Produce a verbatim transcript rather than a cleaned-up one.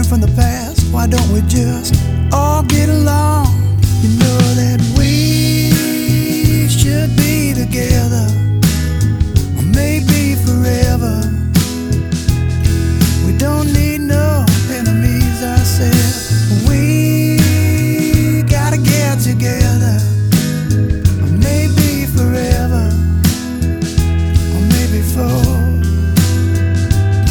from the past. Why don't we just all get along? You know that